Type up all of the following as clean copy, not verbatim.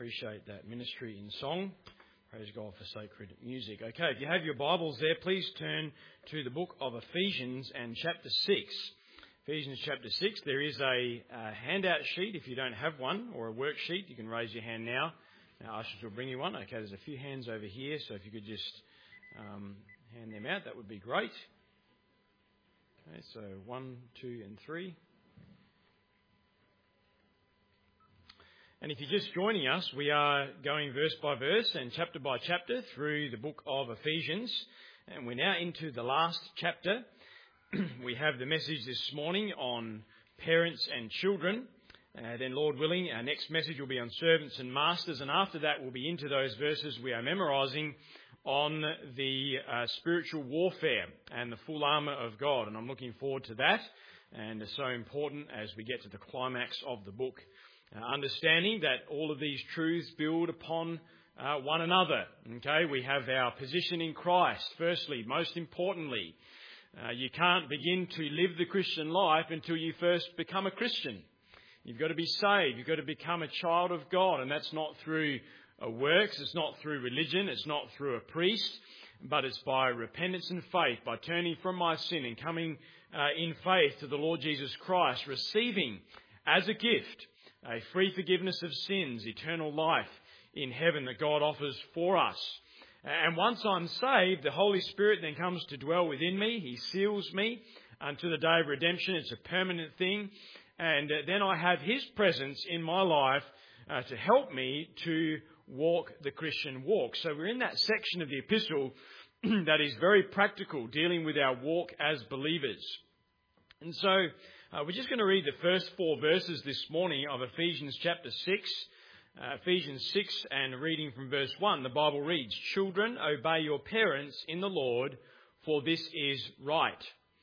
appreciate that ministry in song. Praise God for sacred music. Okay, if you have your Bibles there, please turn to the book of Ephesians and chapter 6. Ephesians chapter 6, there is a handout sheet. If you don't have one, or a worksheet, you can raise your hand now. Now, ushers will bring you one. Okay, there's a few hands over here, so if you could just hand them out, that would be great. Okay, so 1, 2 and 3. And if you're just joining us, we are going verse by verse and chapter by chapter through the book of Ephesians. And we're now into the last chapter. We have the message this morning on parents and children. Then, Lord willing, our next message will be on servants and masters. And after that, we'll be into those verses we are memorising on the spiritual warfare and the full armour of God. And I'm looking forward to that. And it's so important as we get to the climax of the book. Understanding that all of these truths build upon one another. Okay, we have our position in Christ. Firstly, most importantly, you can't begin to live the Christian life until you first become a Christian. You've got to be saved. You've got to become a child of God, and that's not through works. It's not through religion. It's not through a priest, but it's by repentance and faith, by turning from my sin and coming in faith to the Lord Jesus Christ, receiving as a gift a free forgiveness of sins, eternal life in heaven that God offers for us. And once I'm saved, the Holy Spirit then comes to dwell within me. He seals me unto the day of redemption. It's a permanent thing. And then I have His presence in my life to help me to walk the Christian walk. So we're in that section of the epistle that is very practical, dealing with our walk as believers. And so we're just going to read the first 4 verses this morning of Ephesians chapter 6. Ephesians 6 and reading from verse 1, the Bible reads, "Children, obey your parents in the Lord, for this is right.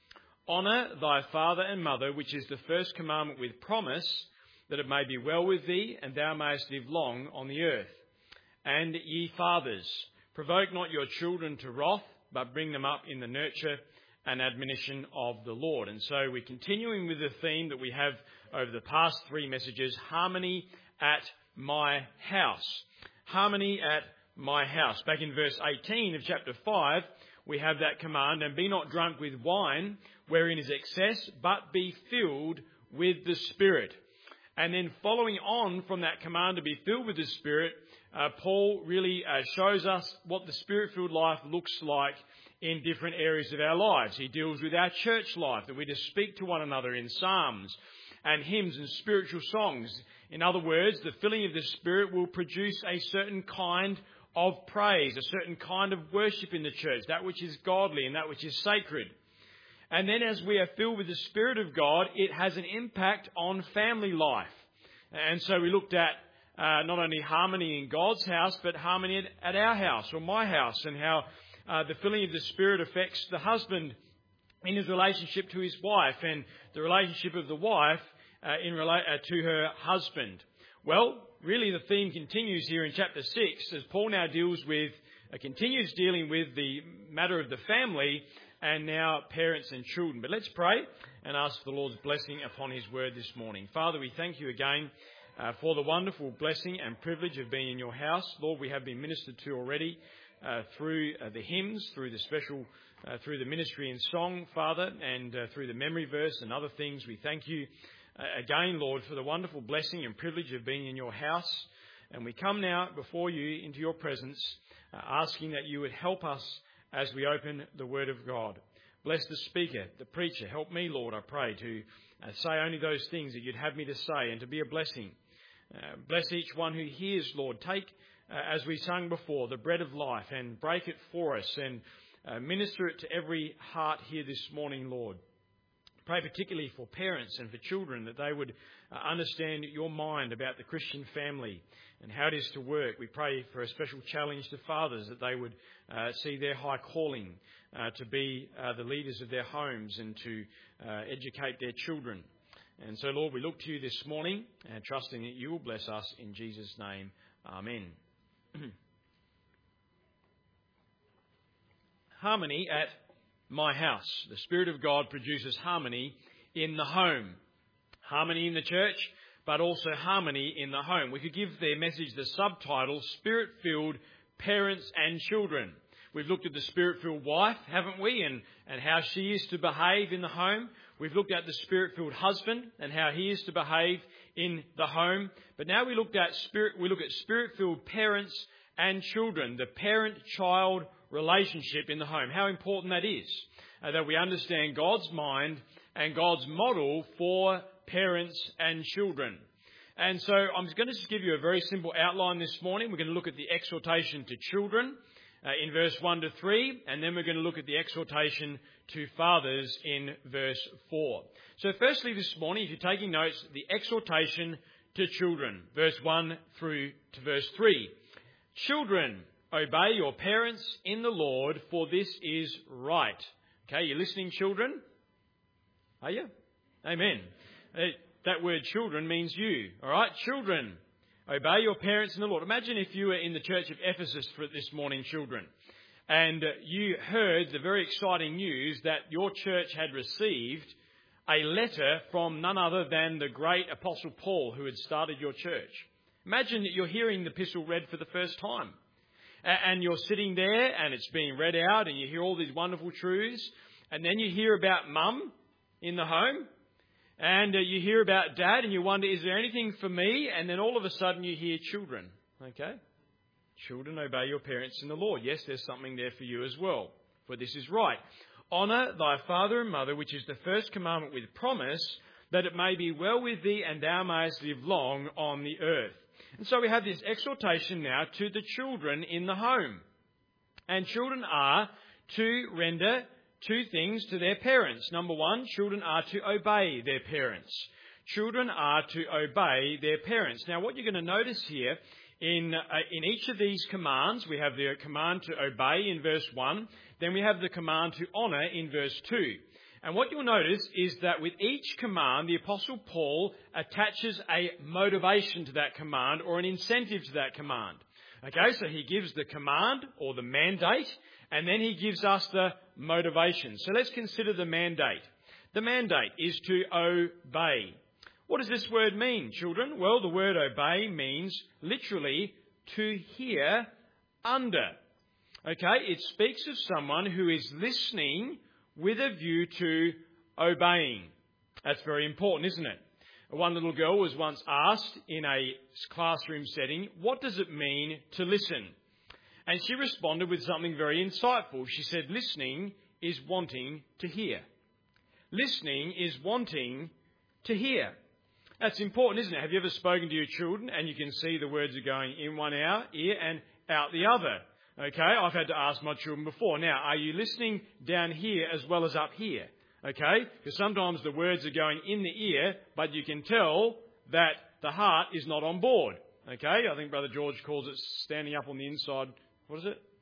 Honour thy father and mother, which is the first commandment with promise, that it may be well with thee, and thou mayest live long on the earth. And ye fathers, provoke not your children to wrath, but bring them up in the nurture and admonition of the Lord." And so we're continuing with the theme that we have over the past 3 messages, harmony at my house. Harmony at my house. Back in verse 18 of chapter 5, we have that command, "And be not drunk with wine, wherein is excess, but be filled with the Spirit." And then following on from that command to be filled with the Spirit, Paul really shows us what the Spirit-filled life looks like in different areas of our lives. He deals with our church life, that we just speak to one another in psalms and hymns and spiritual songs. In other words, the filling of the Spirit will produce a certain kind of praise, a certain kind of worship in the church, that which is godly and that which is sacred. And then as we are filled with the Spirit of God, it has an impact on family life. And so we looked at not only harmony in God's house, but harmony at our house or my house, and how the filling of the Spirit affects the husband in his relationship to his wife, and the relationship of the wife to her husband. Well, really the theme continues here in chapter 6 as Paul now continues dealing with the matter of the family and now parents and children. But let's pray and ask the Lord's blessing upon His word this morning. Father, we thank You again for the wonderful blessing and privilege of being in Your house. Lord, we have been ministered to already through the hymns, through the ministry in song, Father, and through the memory verse and other things. We thank You again, Lord, for the wonderful blessing and privilege of being in Your house. And we come now before You into Your presence, asking that You would help us as we open the Word of God. Bless the speaker, the preacher. Help me, Lord, I pray, to say only those things that You'd have me to say and to be a blessing. Bless each one who hears, Lord. Take, as we sung before, the bread of life and break it for us and minister it to every heart here this morning, Lord. Pray particularly for parents and for children, that they would understand Your mind about the Christian family and how it is to work. We pray for a special challenge to fathers, that they would see their high calling to be the leaders of their homes and to educate their children. And so, Lord, we look to You this morning, trusting that You will bless us in Jesus' name. Amen. Harmony at my house. The Spirit of God produces harmony in the home. Harmony in the church, but also harmony in the home. We could give their message the subtitle, Spirit-Filled Parents and Children. We've looked at the Spirit-Filled wife, haven't we, and how she is to behave in the home. We've looked at the Spirit-Filled husband and how he is to behave in the home. But now we look at Spirit-Filled parents and children, the parent-child relationship in the home. How important that is, that we understand God's mind and God's model for parents and children. And so I'm going to just give you a very simple outline this morning. We're going to look at the exhortation to children in verse 1 to 3, and then we're going to look at the exhortation to fathers in verse 4. So firstly this morning, if you're taking notes, the exhortation to children, verse 1 through to verse 3. Children, obey your parents in the Lord, for this is right. Okay, you listening, children? Are you? Amen. That word children means you. All right, children, obey your parents in the Lord. Imagine if you were in the church of Ephesus for this morning, children, and you heard the very exciting news that your church had received a letter from none other than the great Apostle Paul, who had started your church. Imagine that you're hearing the epistle read for the first time, and you're sitting there and it's being read out and you hear all these wonderful truths, and then you hear about mum in the home, and you hear about dad, and you wonder, is there anything for me? And then all of a sudden you hear children. Okay? Children, obey your parents in the Lord. Yes, there's something there for you as well, for this is right. Honour thy father and mother, which is the first commandment with promise, that it may be well with thee and thou mayest live long on the earth. And so we have this exhortation now to the children in the home. And children are to render two things to their parents. Number one, children are to obey their parents. Children are to obey their parents. Now, what you're going to notice here, in each of these commands, we have the command to obey in verse 1, then we have the command to honour in verse 2. And what you'll notice is that with each command, the Apostle Paul attaches a motivation to that command or an incentive to that command. Okay, so he gives the command or the mandate, and then he gives us the motivation. So let's consider the mandate. The mandate is to obey. What does this word mean, children? Well, the word obey means literally to hear under. Okay, it speaks of someone who is listening with a view to obeying. That's very important, isn't it? One little girl was once asked in a classroom setting, what does it mean to listen? And she responded with something very insightful. She said, listening is wanting to hear. Listening is wanting to hear. That's important, isn't it? Have you ever spoken to your children and you can see the words are going in one ear and out the other? Okay, I've had to ask my children before. Now, are you listening down here as well as up here? Okay, because sometimes the words are going in the ear, but you can tell that the heart is not on board. Okay, I think Brother George calls it standing up on the inside. What is it?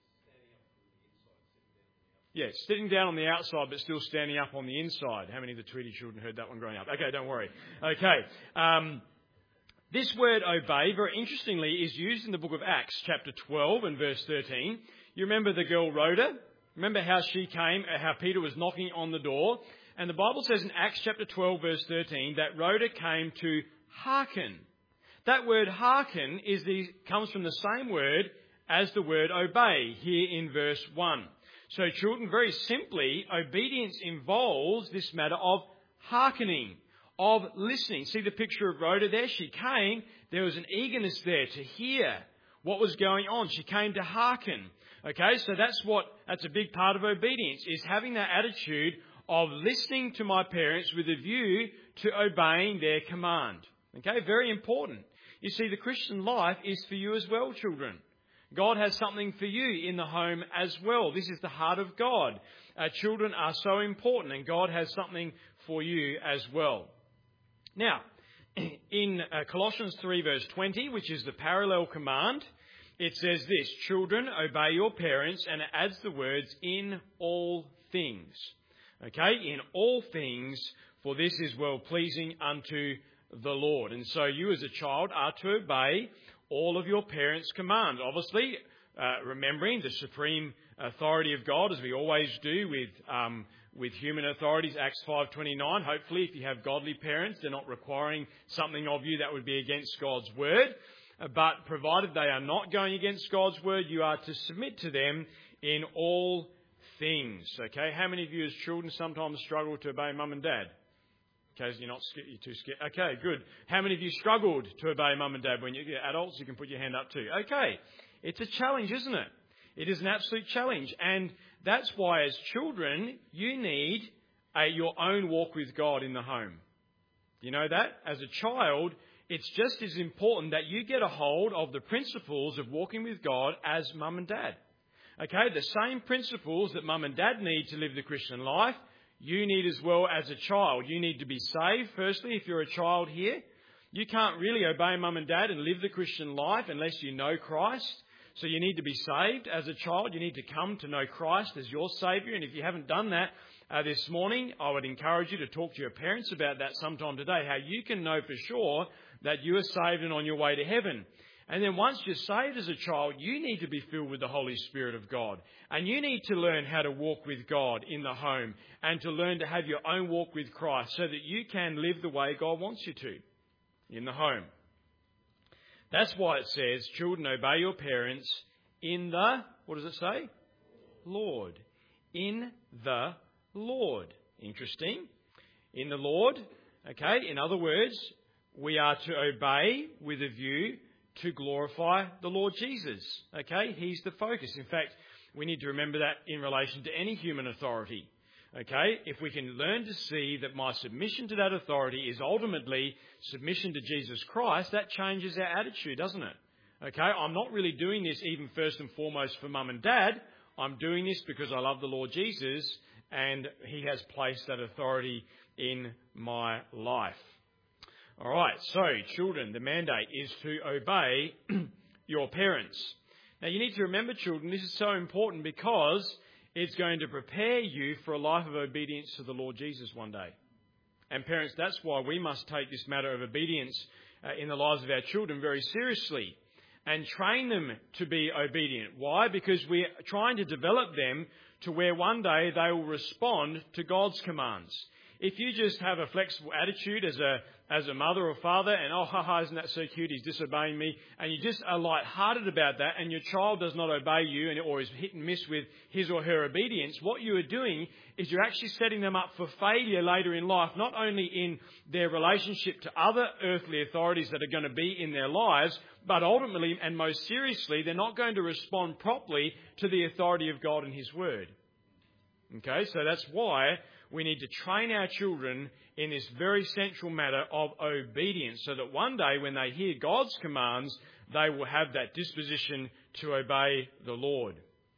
Yes, sitting down on the outside but still standing up on the inside. How many of the Tweedy children heard that one growing up? Okay, don't worry. Okay. This word obey, very interestingly, is used in the book of Acts, chapter 12 and verse 13. You remember the girl Rhoda? Remember how she came, how Peter was knocking on the door? And the Bible says in Acts chapter 12, verse 13, that Rhoda came to hearken. That word hearken comes from the same word as the word obey here in verse 1. So children, very simply, obedience involves this matter of hearkening, of listening. See the picture of Rhoda there? She came, there was an eagerness there to hear what was going on. She came to hearken. Okay, so that's a big part of obedience, is having that attitude of listening to my parents with a view to obeying their command. Okay, very important. You see, the Christian life is for you as well, children. God has something for you in the home as well. This is the heart of God. Children are so important, and God has something for you as well. Now, in Colossians 3 verse 20, which is the parallel command, it says this, children, obey your parents, and it adds the words, in all things. Okay, in all things, for this is well-pleasing unto the Lord. And so you as a child are to obey all of your parents' commands. Obviously, remembering the supreme authority of God, as we always do with human authorities, Acts 5:29. Hopefully, if you have godly parents, they're not requiring something of you that would be against God's word. But provided they are not going against God's word, you are to submit to them in all things. Okay, how many of you as children sometimes struggle to obey mum and dad? Okay, you're too scared. Okay, good. How many of you struggled to obey mum and dad when you're adults? You can put your hand up too. Okay, it's a challenge, isn't it? It is an absolute challenge. And that's why as children, you need your own walk with God in the home. You know that? As a child, it's just as important that you get a hold of the principles of walking with God as mum and dad. Okay, the same principles that mum and dad need to live the Christian life, you need as well as a child. You need to be saved, firstly, if you're a child here. You can't really obey mum and dad and live the Christian life unless you know Christ. So you need to be saved as a child. You need to come to know Christ as your Saviour. And if you haven't done that this morning, I would encourage you to talk to your parents about that sometime today, how you can know for sure that you are saved and on your way to heaven. And then once you're saved as a child, you need to be filled with the Holy Spirit of God. And you need to learn how to walk with God in the home and to learn to have your own walk with Christ so that you can live the way God wants you to in the home. That's why it says, children, obey your parents in the, what does it say? Lord. In the Lord. Interesting. In the Lord. Okay, in other words, we are to obey with a view to glorify the Lord Jesus. Okay, He's the focus. In fact, we need to remember that in relation to any human authority. Okay, if we can learn to see that my submission to that authority is ultimately submission to Jesus Christ, that changes our attitude, doesn't it? Okay, I'm not really doing this even first and foremost for mum and dad. I'm doing this because I love the Lord Jesus and He has placed that authority in my life. All right, so children, the mandate is to obey your parents. Now you need to remember, children, this is so important because it's going to prepare you for a life of obedience to the Lord Jesus one day. And parents, that's why we must take this matter of obedience in the lives of our children very seriously and train them to be obedient. Why? Because we're trying to develop them to where one day they will respond to God's commands. If you just have a flexible attitude as a mother or father and, oh, haha, isn't that so cute, he's disobeying me, and you just are light-hearted about that and your child does not obey you or is hit and miss with his or her obedience, what you are doing is you're actually setting them up for failure later in life, not only in their relationship to other earthly authorities that are going to be in their lives, but ultimately and most seriously, they're not going to respond properly to the authority of God and His Word. Okay, so that's why we need to train our children in this very central matter of obedience so that one day when they hear God's commands, they will have that disposition to obey the Lord.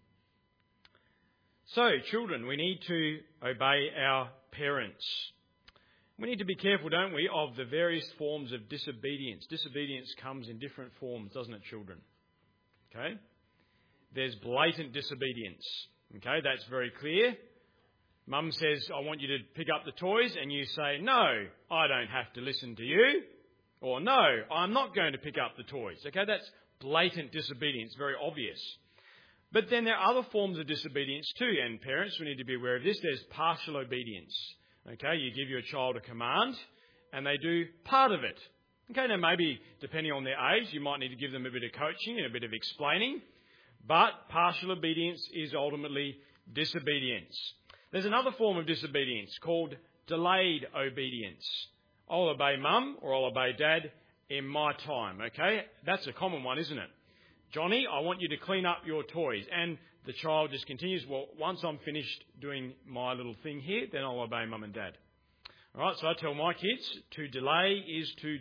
So, children, we need to obey our parents. We need to be careful, don't we, of the various forms of disobedience. Disobedience comes in different forms, doesn't it, children? Okay? There's blatant disobedience. Okay, that's very clear. Mum says, I want you to pick up the toys, and you say, no, I don't have to listen to you. Or no, I'm not going to pick up the toys. Okay, that's blatant disobedience, very obvious. But then there are other forms of disobedience too, and parents, we need to be aware of this. There's partial obedience. Okay, you give your child a command, and they do part of it. Okay, now maybe, depending on their age, you might need to give them a bit of coaching and a bit of explaining. But partial obedience is ultimately disobedience. There's another form of disobedience called delayed obedience. I'll obey mum or I'll obey dad in my time, okay? That's a common one, isn't it? Johnny, I want you to clean up your toys. And the child just continues, well, once I'm finished doing my little thing here, then I'll obey mum and dad. All right, so I tell my kids to delay is to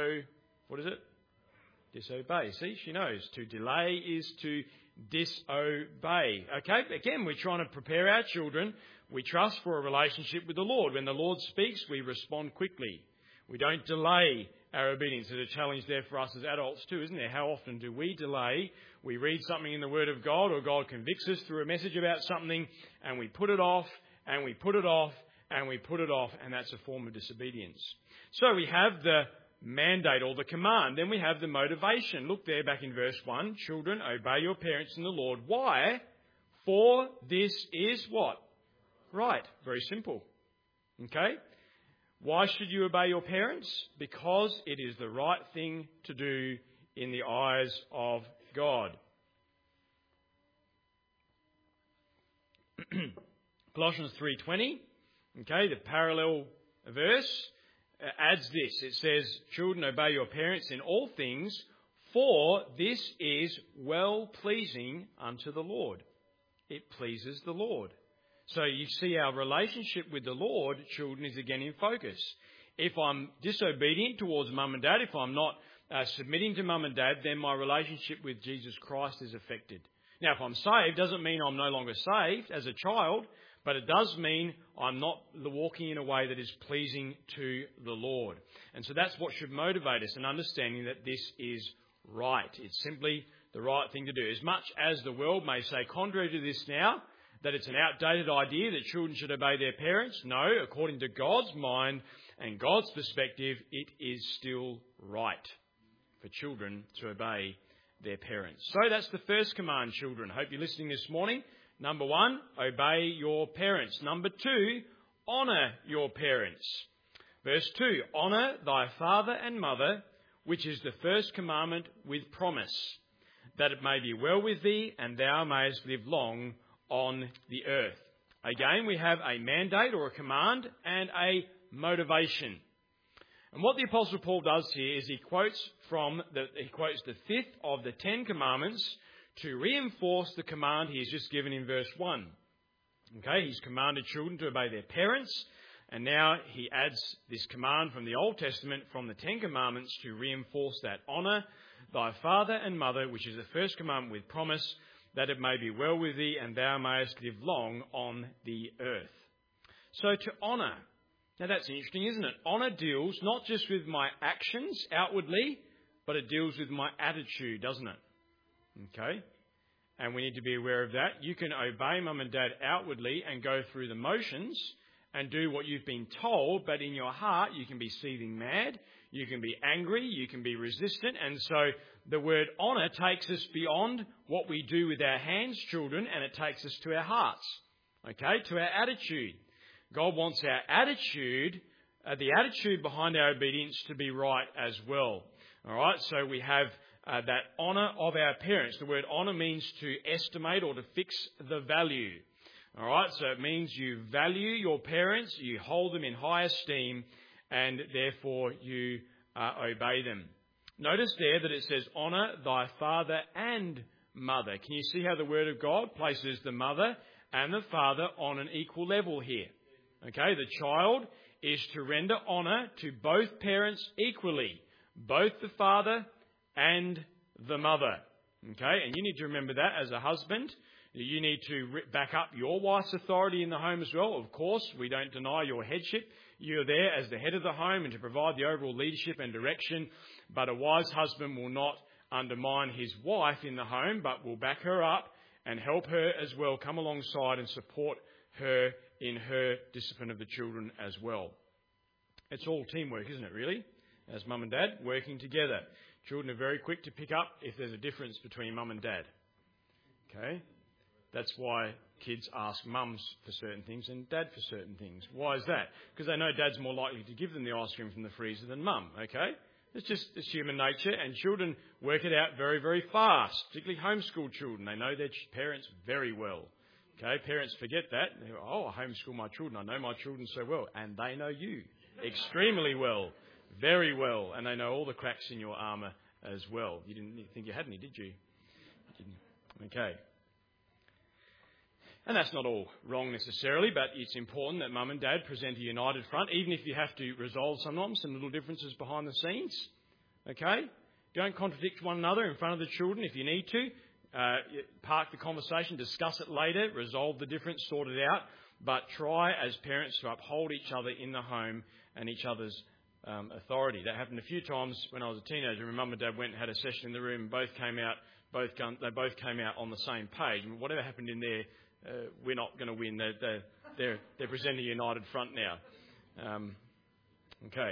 disobey. See, she knows. To delay is to disobey. Okay, again, we're trying to prepare our children. We trust for a relationship with the Lord. When the Lord speaks, we respond quickly. We don't delay our obedience. There's a challenge there for us as adults too, isn't there? How often do we delay? We read something in the Word of God, or God convicts us through a message about something, and we put it off, and we put it off, and we put it off, and that's a form of disobedience. So we have the mandate or the command. Then we have the motivation. Look there back in verse 1. Children, obey your parents in the Lord. Why? For this is what? right. Very simple. Okay? Why should you obey your parents? Because it is the right thing to do in the eyes of God. Colossians 3:20, okay, the parallel verse adds this. It says, children, obey your parents in all things, for this is well-pleasing unto the Lord. It pleases the Lord. So you see our relationship with the Lord, children, is again in focus. If I'm disobedient towards mum and dad, if I'm not submitting to mum and dad, then my relationship with Jesus Christ is affected. Now, if I'm saved, doesn't mean I'm no longer saved as a child, but it does mean I'm not walking in a way that is pleasing to the Lord. And so that's what should motivate us, an understanding that this is right. It's simply the right thing to do. As much as the world may say contrary to this now, that it's an outdated idea that children should obey their parents, no, according to God's mind and God's perspective, it is still right for children to obey their parents. So that's the first command, children. Hope you're listening this morning. Number 1, obey your parents. Number 2, honour your parents. Verse 2, honour thy father and mother, which is the first commandment with promise, that it may be well with thee and thou mayest live long on the earth. Again, we have a mandate or a command and a motivation. And what the Apostle Paul does here is he quotes the 5th of the 10 commandments to reinforce the command he has just given in verse 1. Okay, he's commanded children to obey their parents, and now he adds this command from the Old Testament, from the 10 commandments, to reinforce that. Honour thy father and mother, which is the first commandment with promise, that it may be well with thee and thou mayest live long on the earth. So to honour. Now that's interesting, isn't it? Honour deals not just with my actions outwardly, but it deals with my attitude, doesn't it? Okay? And we need to be aware of that. You can obey mum and dad outwardly and go through the motions and do what you've been told, but in your heart you can be seething mad, you can be angry, you can be resistant, and so the word honour takes us beyond what we do with our hands, children, and it takes us to our hearts, okay, to our attitude. God wants our attitude, the attitude behind our obedience, to be right as well. All right, so we have that honour of our parents. The word honour means to estimate or to fix the value. All right, so it means you value your parents, you hold them in high esteem, and therefore you obey them. Notice there that it says, honour thy father and mother. Can you see how the word of God places the mother and the father on an equal level here? Okay, the child is to render honour to both parents equally, both the father and the mother. Okay, and you need to remember that as a husband. You need to back up your wife's authority in the home as well. Of course, we don't deny your headship. You're there as the head of the home and to provide the overall leadership and direction. But a wise husband will not undermine his wife in the home, but will back her up and help her as well, come alongside and support her in her discipline of the children as well. It's all teamwork, isn't it, really? As mum and dad working together. Children are very quick to pick up if there's a difference between mum and dad. Okay? That's why kids ask mums for certain things and dad for certain things. Why is that? Because they know dad's more likely to give them the ice cream from the freezer than mum, okay? It's human nature, and children work it out very, very fast, particularly homeschool children. They know their parents very well. Okay, parents forget that. They go, oh, I homeschool my children. I know my children so well. And they know you extremely well, very well. And they know all the cracks in your armour as well. You didn't think you had any, did you? You didn't. Okay. And that's not all wrong necessarily, but it's important that mum and dad present a united front, even if you have to resolve sometimes some little differences behind the scenes. Okay? Don't contradict one another in front of the children if you need to. Park the conversation, discuss it later, resolve the difference, sort it out, but try as parents to uphold each other in the home and each other's authority. That happened a few times when I was a teenager. When mum and dad went and had a session in the room, they both came out on the same page. And whatever happened in there, we're not going to win. They're presenting a united front now. Okay.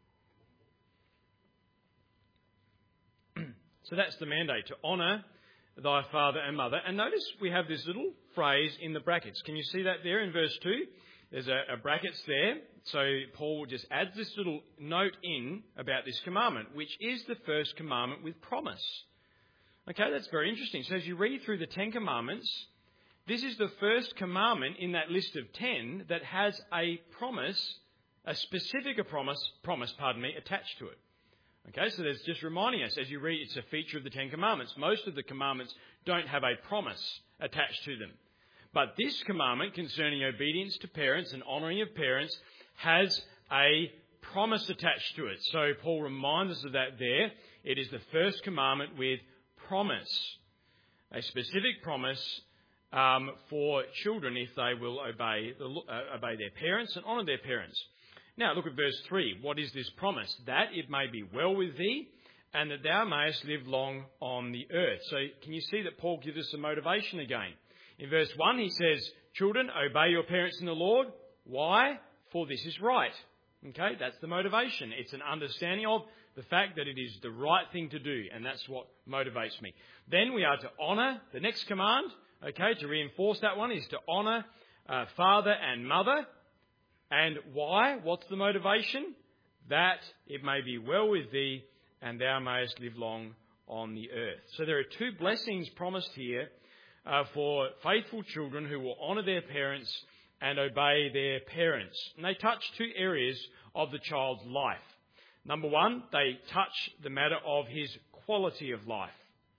So that's the mandate, to honour thy father and mother. And notice we have this little phrase in the brackets. Can you see that there in verse 2? There's a brackets there. So Paul just adds this little note in about this commandment, which is the first commandment with promise. Okay, that's very interesting. So as you read through the 10 commandments, this is the first commandment in that list of 10 that has a promise, a specific promise, attached to it. Okay, so there's just reminding us as you read, it's a feature of the 10 commandments. Most of the commandments don't have a promise attached to them. But this commandment concerning obedience to parents and honouring of parents has a promise attached to it. So Paul reminds us of that there. It is the first commandment with promise, a specific promise for children if they will obey their parents and honour their parents. Now look at verse 3. What is this promise? That it may be well with thee and that thou mayest live long on the earth. So can you see that Paul gives us a motivation again? In verse 1 he says, children, obey your parents in the Lord. Why? For this is right. Okay, that's the motivation. It's an understanding of the fact that it is the right thing to do, and that's what motivates me. Then we are to honour. The next command, okay, to reinforce that one, is to honour father and mother. And why? What's the motivation? That it may be well with thee and thou mayest live long on the earth. So there are two blessings promised here for faithful children who will honour their parents and obey their parents. And they touch two areas of the child's life. Number one, they touch the matter of his quality of life.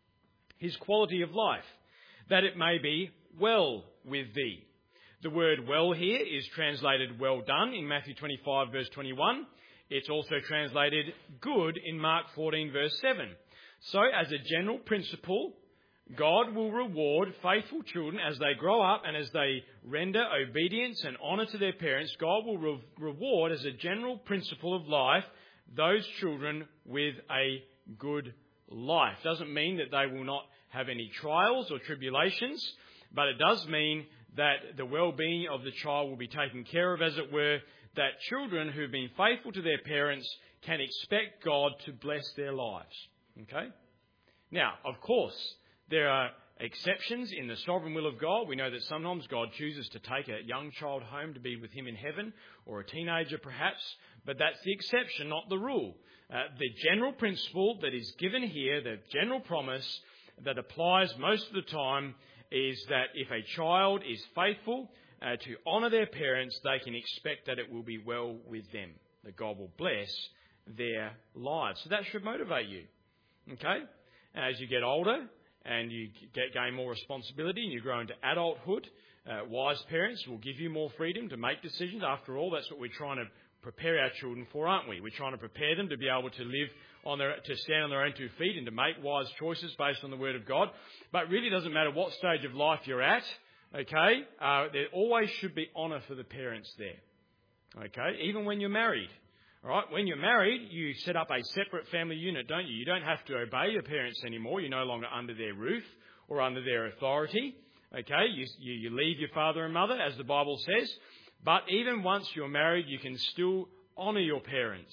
His quality of life, that it may be well with thee. The word well here is translated well done in Matthew 25 verse 21. It's also translated good in Mark 14 verse 7. So as a general principle, God will reward faithful children as they grow up and as they render obedience and honour to their parents. God will reward as a general principle of life those children with a good life. Doesn't mean that they will not have any trials or tribulations, but it does mean that the well-being of the child will be taken care of, as it were, that children who've been faithful to their parents can expect God to bless their lives. Okay? Now, of course, there are exceptions in the sovereign will of God. We know that sometimes God chooses to take a young child home to be with him in heaven, or a teenager perhaps, but that's the exception, not the rule. The general principle that is given here, the general promise that applies most of the time, is that if a child is faithful to honour their parents, they can expect that it will be well with them, that God will bless their lives. So that should motivate you. Okay? As you get older and you gain more responsibility and you grow into adulthood, wise parents will give you more freedom to make decisions. After all, that's what we're trying to prepare our children for, aren't we? We're trying to prepare them to be able to live to stand on their own 2 feet and to make wise choices based on the Word of God. But it really doesn't matter what stage of life you're at, okay? There always should be honour for the parents there, okay? Even when you're married, all right? When you're married, you set up a separate family unit, don't you? You don't have to obey your parents anymore. You're no longer under their roof or under their authority, okay? You leave your father and mother, as the Bible says. But even once you're married, you can still honour your parents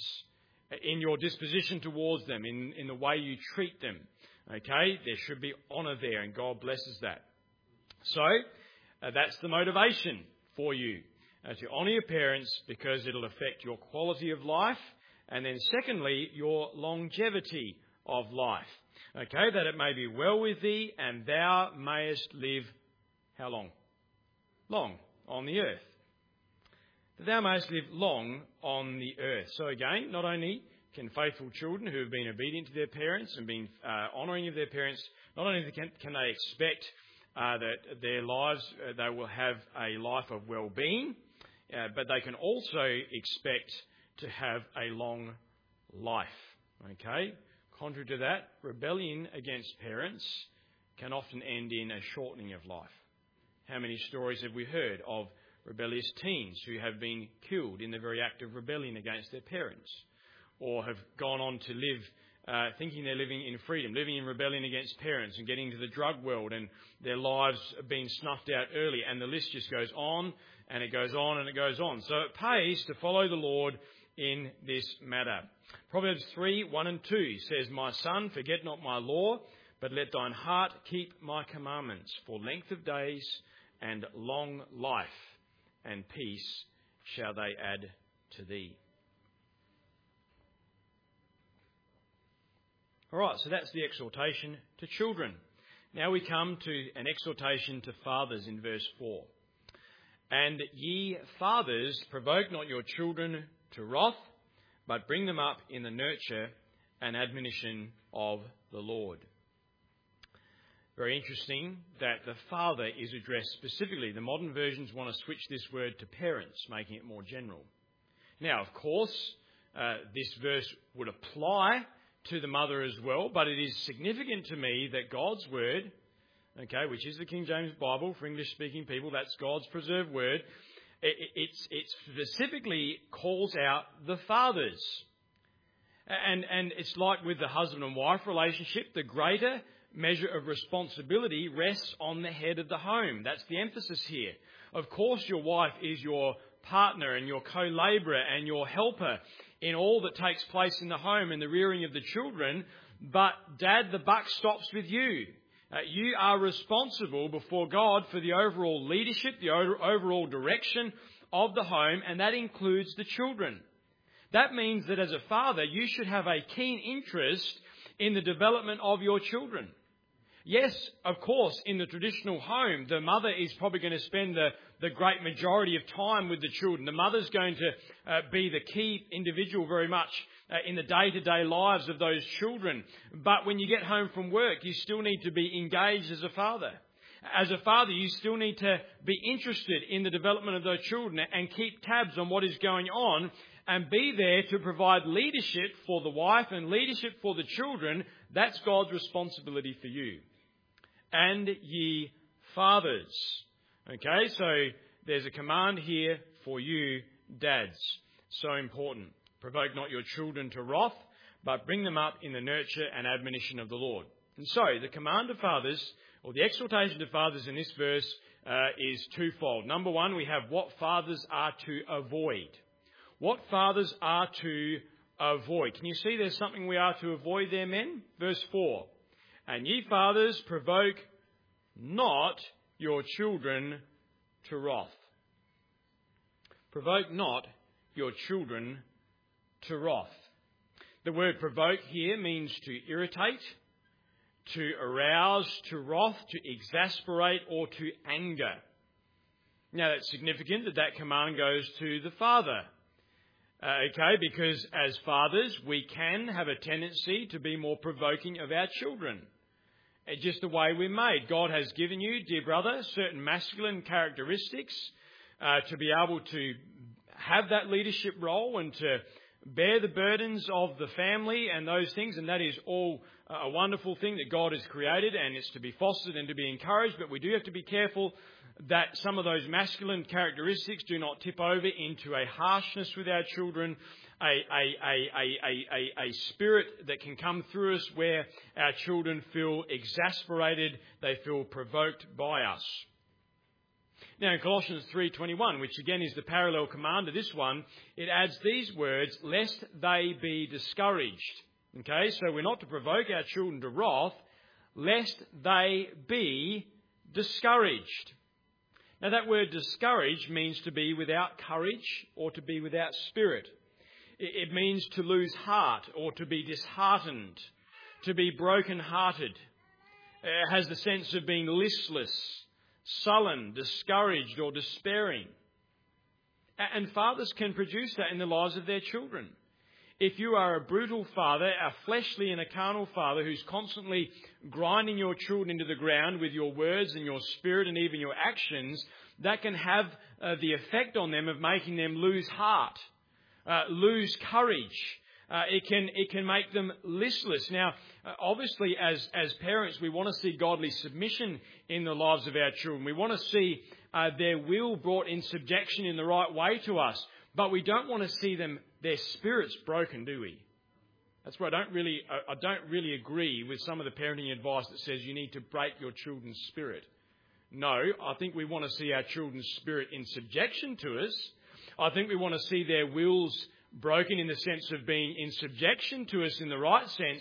in your disposition towards them, in the way you treat them. Okay? There should be honour there, and God blesses that. So, that's the motivation for you, to honour your parents, because it'll affect your quality of life, and then secondly, your longevity of life. Okay? That it may be well with thee, and thou mayest live, how long? Long on the earth. That thou mayest live long on the earth. So again, not only can faithful children who have been obedient to their parents and been honouring of their parents, not only can they expect that their lives, they will have a life of well-being, but they can also expect to have a long life. Okay? Contrary to that, rebellion against parents can often end in a shortening of life. How many stories have we heard of rebellious teens who have been killed in the very act of rebellion against their parents, or have gone on to live thinking they're living in freedom, living in rebellion against parents and getting into the drug world, and their lives being snuffed out early, and the list just goes on and it goes on and it goes on. So it pays to follow the Lord in this matter. Proverbs 3:1 and 2 says, My son, forget not my law, but let thine heart keep my commandments, for length of days and long life and peace shall they add to thee. All right, so that's the exhortation to children. Now we come to an exhortation to fathers in verse 4. And ye fathers, provoke not your children to wrath, but bring them up in the nurture and admonition of the Lord. Very interesting that the father is addressed specifically. The modern versions want to switch this word to parents, making it more general. Now, of course, this verse would apply to the mother as well, but it is significant to me that God's word, okay, which is the King James Bible for English-speaking people, that's God's preserved word, it specifically calls out the fathers. And it's like with the husband and wife relationship, the greater measure of responsibility rests on the head of the home. That's the emphasis here. Of course, your wife is your partner and your co-labourer and your helper in all that takes place in the home and the rearing of the children. But Dad, the buck stops with you. You are responsible before God for the overall leadership, the overall direction of the home, and that includes the children. That means that as a father, you should have a keen interest in the development of your children. Yes, of course, in the traditional home, the mother is probably going to spend the great majority of time with the children. The mother's going to be the key individual very much in the day-to-day lives of those children. But when you get home from work, you still need to be engaged as a father. As a father, you still need to be interested in the development of those children and keep tabs on what is going on and be there to provide leadership for the wife and leadership for the children. That's God's responsibility for you. And ye fathers. Okay, so there's a command here for you, dads. So important. Provoke not your children to wrath, but bring them up in the nurture and admonition of the Lord. And so the command of fathers, or the exhortation to fathers in this verse, is twofold. Number one, we have what fathers are to avoid. What fathers are to avoid. Can you see there's something we are to avoid there, men? Verse 4. And ye fathers, provoke not your children to wrath. Provoke not your children to wrath. The word provoke here means to irritate, to arouse to wrath, to exasperate, or to anger. Now that's significant that command goes to the father. Okay, because as fathers, we can have a tendency to be more provoking of our children. It's just the way we're made. God has given you, dear brother, certain masculine characteristics to be able to have that leadership role and to bear the burdens of the family and those things. And that is all a wonderful thing that God has created, and it's to be fostered and to be encouraged. But we do have to be careful that some of those masculine characteristics do not tip over into a harshness with our children, a spirit that can come through us where our children feel exasperated, they feel provoked by us. Now in Colossians 3:21, which again is the parallel command to this one, it adds these words, lest they be discouraged. Okay, so we're not to provoke our children to wrath, lest they be discouraged. Now that word discouraged means to be without courage or to be without spirit. It means to lose heart or to be disheartened, to be broken-hearted. It has the sense of being listless, sullen, discouraged or despairing. And fathers can produce that in the lives of their children. If you are a brutal father, a fleshly and a carnal father who's constantly grinding your children into the ground with your words and your spirit and even your actions, that can have the effect on them of making them lose heart, lose courage. It can make them listless. Now, obviously, as parents, we want to see godly submission in the lives of our children. We want to see their will brought in subjection in the right way to us. But we don't want to see their spirits broken, do we? That's why I don't really agree with some of the parenting advice that says you need to break your children's spirit. No, I think we want to see our children's spirit in subjection to us. I think we want to see their wills broken in the sense of being in subjection to us in the right sense.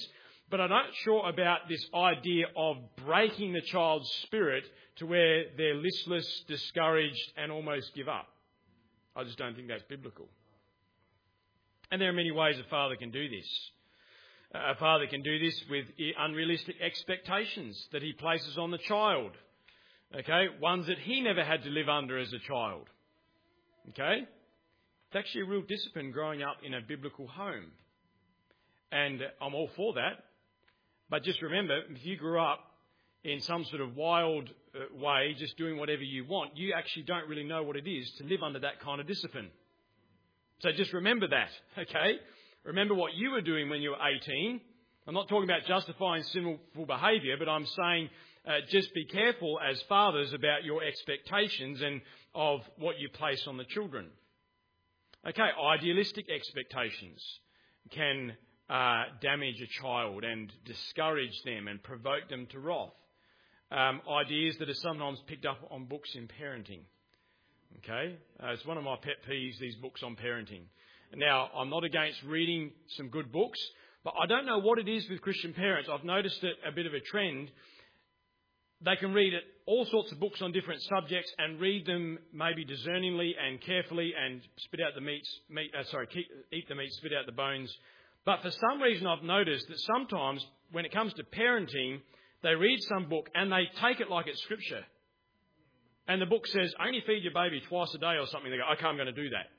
But I'm not sure about this idea of breaking the child's spirit to where they're listless, discouraged, and almost give up. I just don't think that's biblical. And there are many ways a father can do this. A father can do this with unrealistic expectations that he places on the child. Okay, ones that he never had to live under as a child. Okay, it's actually a real discipline growing up in a biblical home. And I'm all for that. But just remember, if you grew up in some sort of wild way, just doing whatever you want, you actually don't really know what it is to live under that kind of discipline. So just remember that, okay? Remember what you were doing when you were 18. I'm not talking about justifying sinful behaviour, but I'm saying just be careful as fathers about your expectations and of what you place on the children. Okay, idealistic expectations can damage a child and discourage them and provoke them to wrath. Ideas that are sometimes picked up on books in parenting. Okay, it's one of my pet peeves, these books on parenting. Now, I'm not against reading some good books, but I don't know what it is with Christian parents. I've noticed it a bit of a trend. They can read all sorts of books on different subjects and read them maybe discerningly and carefully and spit out the eat the meat, spit out the bones. But for some reason, I've noticed that sometimes when it comes to parenting, they read some book and they take it like it's scripture. And the book says, only feed your baby twice a day or something. They go, okay, I'm going to do that.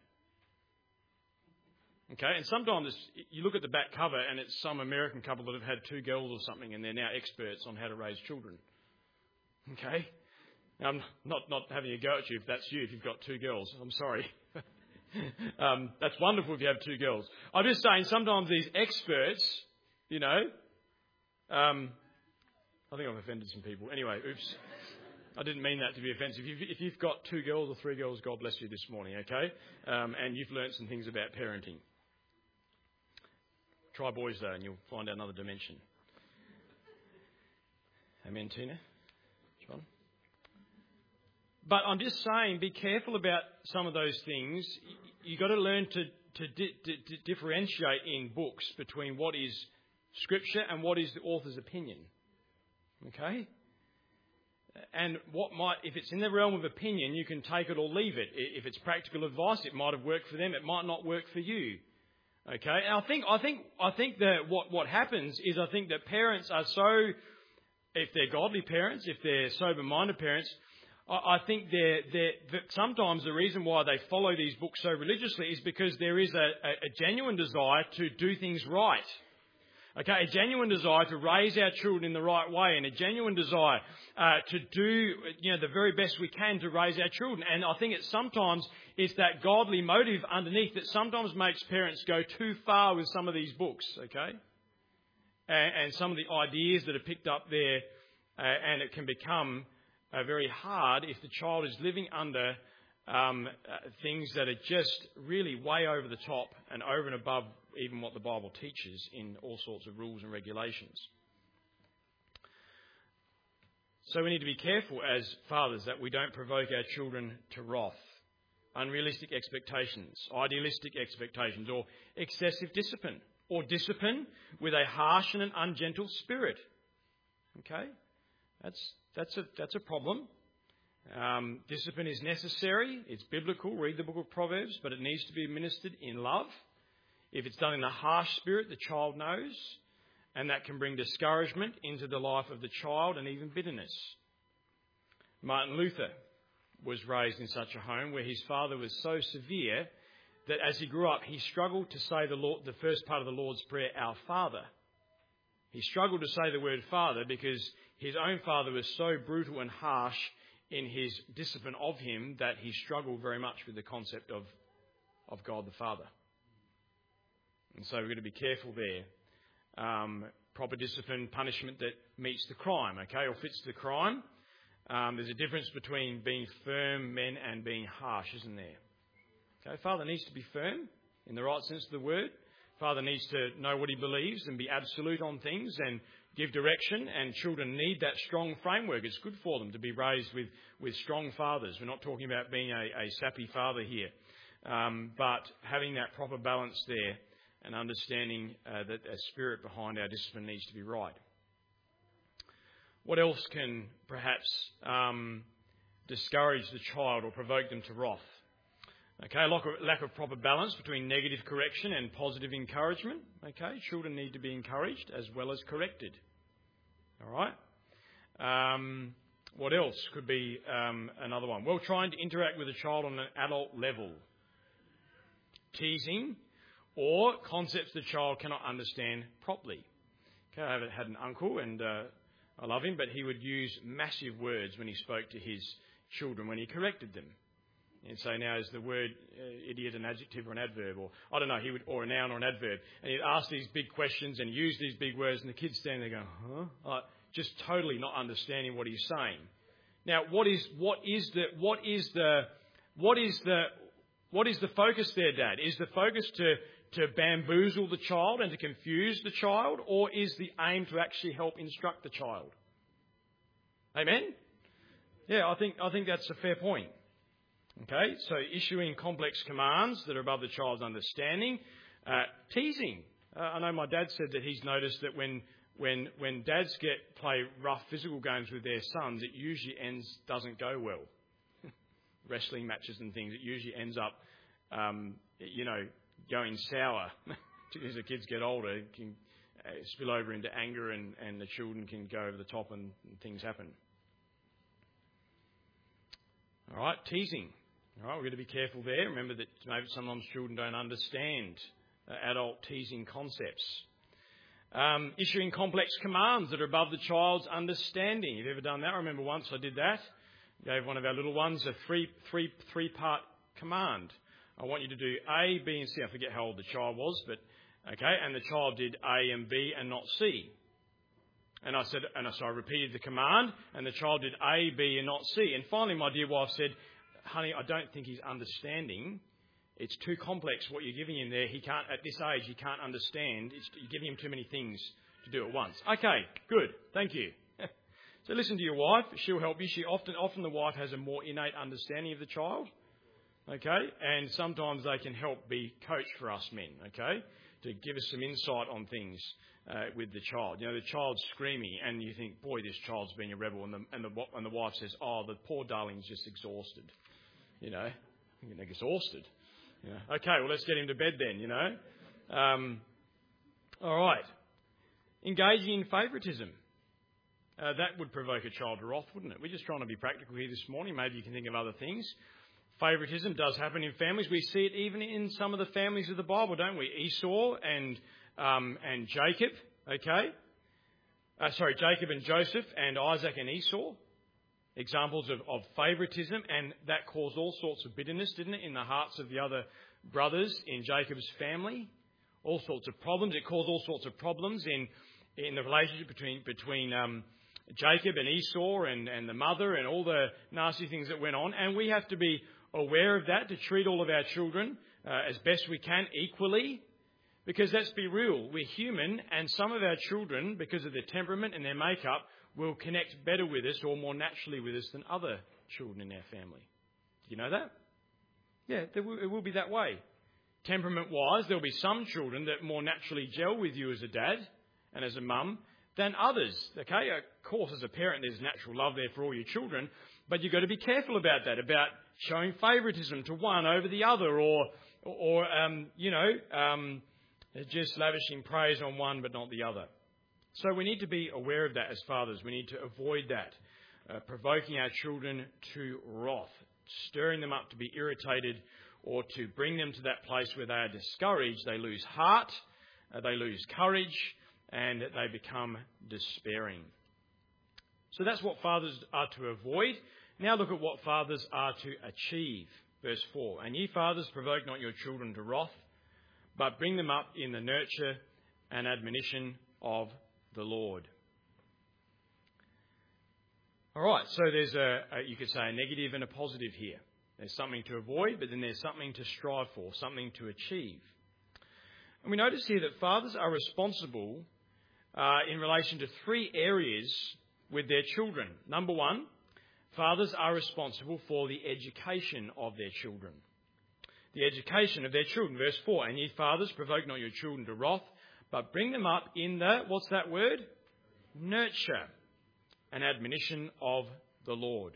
Okay, and sometimes you look at the back cover and it's some American couple that have had 2 girls or something and they're now experts on how to raise children. Okay? Now, I'm not having a go at you if that's you, if you've got 2 girls. I'm sorry. That's wonderful if you have 2 girls. I'm just saying sometimes these experts, I think I've offended some people. Anyway, oops. I didn't mean that to be offensive. If you've got 2 girls or 3 girls, God bless you this morning, okay? And you've learnt some things about parenting. Try boys, though, and you'll find out another dimension. Amen, Tina? John? But I'm just saying, be careful about some of those things. You've got to learn to differentiate in books between what is Scripture and what is the author's opinion. Okay? And if it's in the realm of opinion, you can take it or leave it. If it's practical advice, it might have worked for them, it might not work for you. Okay? And I think that what happens is I think that parents are so, if they're godly parents, if they're sober-minded parents, I think that sometimes the reason why they follow these books so religiously is because there is a genuine desire to do things right. Okay, a genuine desire to raise our children in the right way and a genuine desire to do the very best we can to raise our children. And I think sometimes it's that godly motive underneath that sometimes makes parents go too far with some of these books, okay? And some of the ideas that are picked up there, and it can become very hard if the child is living under things that are just really way over the top and over and above even what the Bible teaches in all sorts of rules and regulations. So we need to be careful as fathers that we don't provoke our children to wrath, unrealistic expectations, idealistic expectations, or excessive discipline, or discipline with a harsh and an ungentle spirit. Okay? That's a problem. Discipline is necessary. It's biblical. Read the book of Proverbs, but it needs to be administered in love. If it's done in a harsh spirit, the child knows, and that can bring discouragement into the life of the child and even bitterness. Martin Luther was raised in such a home where his father was so severe that as he grew up, he struggled to say the first part of the Lord's Prayer, Our Father. He struggled to say the word Father because his own father was so brutal and harsh in his discipline of him that he struggled very much with the concept of God the Father. And so we've got to be careful there. Proper discipline, punishment that meets the crime, okay, or fits the crime. There's a difference between being firm men and being harsh, isn't there? Okay, father needs to be firm in the right sense of the word. Father needs to know what he believes and be absolute on things and give direction, and children need that strong framework. It's good for them to be raised with strong fathers. We're not talking about being a sappy father here, but having that proper balance there and understanding that a spirit behind our discipline needs to be right. What else can perhaps discourage the child or provoke them to wrath? Okay, lack of proper balance between negative correction and positive encouragement. Okay, children need to be encouraged as well as corrected. All right. What else could be another one? Well, trying to interact with a child on an adult level. Teasing or concepts the child cannot understand properly. Okay, I had an uncle, and I love him, but he would use massive words when he spoke to his children when he corrected them. And so now is the word idiot an adjective or an adverb, or I don't know, or a noun or an adverb. And he'd ask these big questions and use these big words, and the kids stand there going, huh? Just totally not understanding what he's saying. Now, what is the focus there, Dad? Is the focus to bamboozle the child and to confuse the child, or is the aim to actually help instruct the child? Amen? Yeah, I think that's a fair point. Okay, so issuing complex commands that are above the child's understanding. Teasing. I know my dad said that he's noticed that when dads play rough physical games with their sons, it usually doesn't go well. Wrestling matches and things, it usually ends up, going sour. As the kids get older, it can spill over into anger, and the children can go over the top and things happen. All right, teasing. All right, we've got to be careful there. Remember that maybe sometimes children don't understand adult teasing concepts. Issuing complex commands that are above the child's understanding. Have you ever done that? I remember once I did that. Gave one of our little ones a three-part command. I want you to do A, B, and C. I forget how old the child was, but okay. And the child did A and B and not C. And so I repeated the command, and the child did A, B, and not C. And finally, my dear wife said, "Honey, I don't think he's understanding. It's too complex what you're giving him there. He can't, at this age, he can't understand. You're giving him too many things to do at once." Okay, good. Thank you. So listen to your wife. She'll help you. Often the wife has a more innate understanding of the child. Okay, and sometimes they can help be coach for us men. Okay, to give us some insight on things with the child. You know, the child's screaming, and you think, boy, this child's being a rebel, and the wife says, "Oh, the poor darling's just exhausted." You know, exhausted. Yeah. Okay, well, let's get him to bed then. You know. All right. Engaging in favouritism. That would provoke a child to wrath, wouldn't it? We're just trying to be practical here this morning. Maybe you can think of other things. Favouritism does happen in families. We see it even in some of the families of the Bible, don't we? Esau and Jacob, okay? Jacob and Joseph, and Isaac and Esau. Examples of favouritism, and that caused all sorts of bitterness, didn't it, in the hearts of the other brothers in Jacob's family? All sorts of problems. It caused all sorts of problems in the relationship between Jacob and Esau and the mother, and all the nasty things that went on. And we have to be aware of that, to treat all of our children as best we can equally. Because let's be real, we're human, and some of our children, because of their temperament and their makeup, will connect better with us or more naturally with us than other children in our family. Do you know that? Yeah, it will be that way. Temperament-wise, there'll be some children that more naturally gel with you as a dad and as a mum than others. Okay, of course, as a parent, there's natural love there for all your children, but you've got to be careful about that, about showing favouritism to one over the other, or just lavishing praise on one but not the other. So we need to be aware of that as fathers. We need to avoid that, provoking our children to wrath, stirring them up to be irritated, or to bring them to that place where they are discouraged. They lose heart, they lose courage, and they become despairing. So that's what fathers are to avoid. Now look at what fathers are to achieve. Verse 4, "And ye fathers, provoke not your children to wrath, but bring them up in the nurture and admonition of the Lord." All right, so there's you could say a negative and a positive here. There's something to avoid, but then there's something to strive for, something to achieve. And we notice here that fathers are responsible in relation to three areas with their children. Number one, fathers are responsible for the education of their children. the education of their children. Verse 4, and ye fathers, provoke not your children to wrath, but bring them up in the, what's that word? Nurture and admonition of the Lord.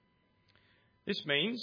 This means,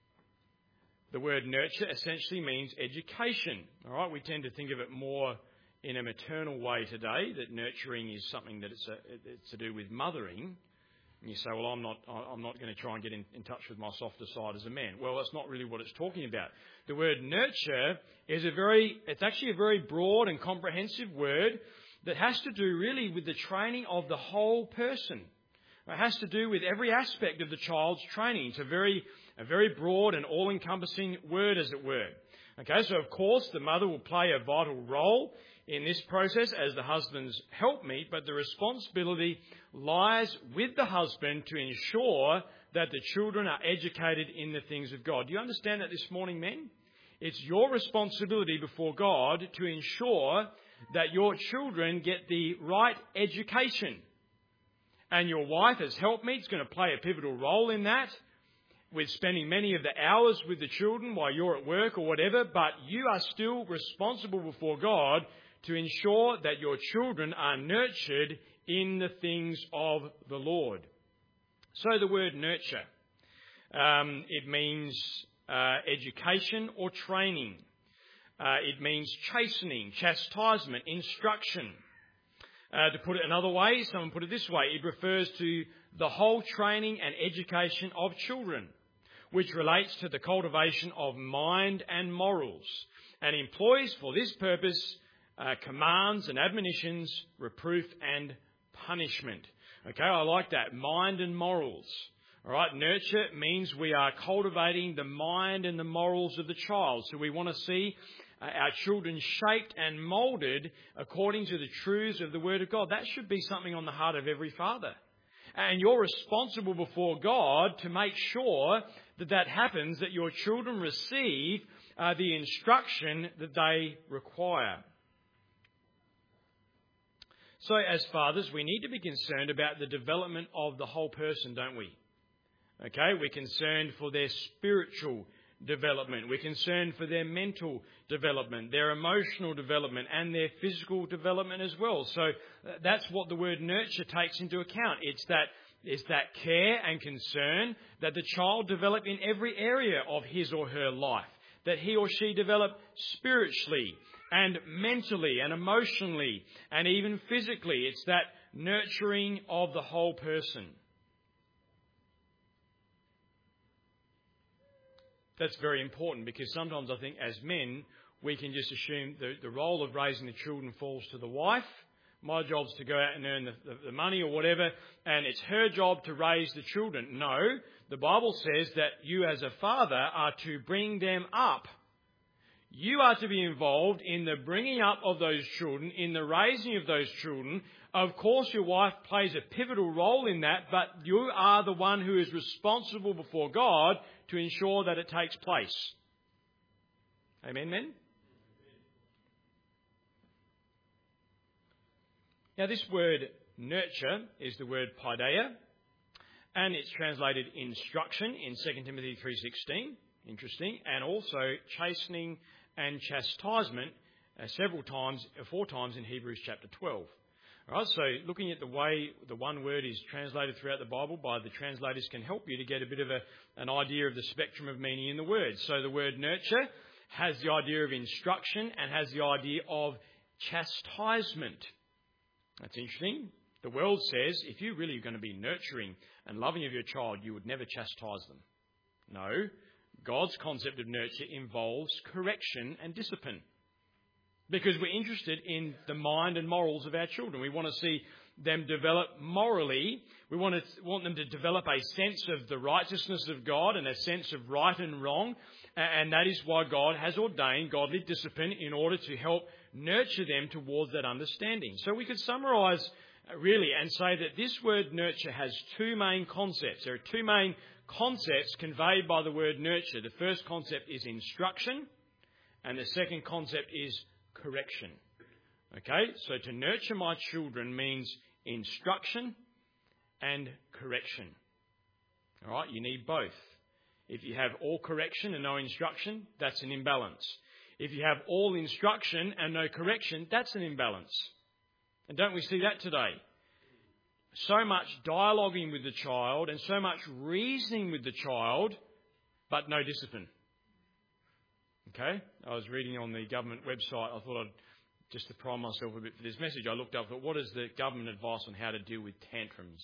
the word nurture essentially means education. All right, we tend to think of it more in a maternal way today, that nurturing is something that it's to do with mothering. And you say, well, I'm not going to try and get in touch with my softer side as a man. Well, that's not really what it's talking about. The word nurture is it's actually a very broad and comprehensive word that has to do really with the training of the whole person. It has to do with every aspect of the child's training. It's a very broad and all-encompassing word, as it were. Okay, so of course the mother will play a vital role in this process as the husband's helpmeet, but the responsibility lies with the husband to ensure that the children are educated in the things of God. Do you understand that this morning, men? It's your responsibility before God to ensure that your children get the right education. And your wife as helpmeet is going to play a pivotal role in that, with spending many of the hours with the children while you're at work or whatever, but you are still responsible before God to ensure that your children are nurtured in the things of the Lord. So the word nurture, it means education or training. It means chastening, chastisement, instruction. To put it another way, someone put it this way, it refers to the whole training and education of children, which relates to the cultivation of mind and morals, and employs for this purpose commands and admonitions, reproof and punishment. Okay, I like that. Mind and morals. All right, nurture means we are cultivating the mind and the morals of the child. So we want to see our children shaped and moulded according to the truths of the Word of God. That should be something on the heart of every father. And you're responsible before God to make sure that happens, that your children receive the instruction that they require. So as fathers, we need to be concerned about the development of the whole person, don't we? Okay, we're concerned for their spiritual development. We're concerned for their mental development, their emotional development, and their physical development as well. So that's what the word nurture takes into account. It's that care and concern that the child develop in every area of his or her life, that he or she develop spiritually and mentally and emotionally and even physically. It's that nurturing of the whole person. That's very important, because sometimes I think as men, we can just assume the role of raising the children falls to the wife. My job's to go out and earn the money or whatever, and it's her job to raise the children. No, the Bible says that you as a father are to bring them up. You are to be involved in the bringing up of those children, in the raising of those children. Of course, your wife plays a pivotal role in that, but you are the one who is responsible before God to ensure that it takes place. Amen, men? Now, this word nurture is the word paideia, and it's translated instruction in 2 Timothy 3:16. Interesting. And also chastening and chastisement four times in Hebrews chapter 12. All right, so looking at the way the one word is translated throughout the Bible by the translators can help you to get a bit of an idea of the spectrum of meaning in the word. So the word nurture has the idea of instruction and has the idea of chastisement. That's interesting. The world says if you're really going to be nurturing and loving of your child, you would never chastise them. No, God's concept of nurture involves correction and discipline, because we're interested in the mind and morals of our children. We want to see them develop morally. We want them to develop a sense of the righteousness of God and a sense of right and wrong. And that is why God has ordained godly discipline in order to help nurture them towards that understanding. So we could summarise really and say that this word nurture has two main concepts. There are two main concepts conveyed by the word nurture. The first concept is instruction, and the second concept is correction. Okay, so to nurture my children means instruction and correction. All right, you need both. If you have all correction and no instruction, that's an imbalance. If you have all instruction and no correction, that's an imbalance. And don't we see that today? So much dialoguing with the child and so much reasoning with the child, but no discipline. Okay? I was reading on the government website. I thought I'd just to prime myself a bit for this message. I looked up, what is the government advice on how to deal with tantrums?